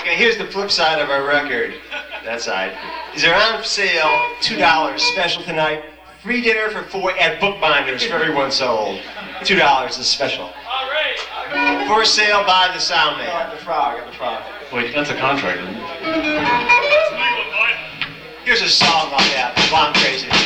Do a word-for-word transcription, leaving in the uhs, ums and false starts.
Okay, here's the flip side of our record. That side. These are on sale, two dollars, special tonight. Free dinner for four at Bookbinders for everyone sold. two dollars is special. All right. For sale by the sound man. At the frog, at the frog. Wait, that's a contract, isn't it? That's legal, bud. Here's a song like that. Well, I'm crazy.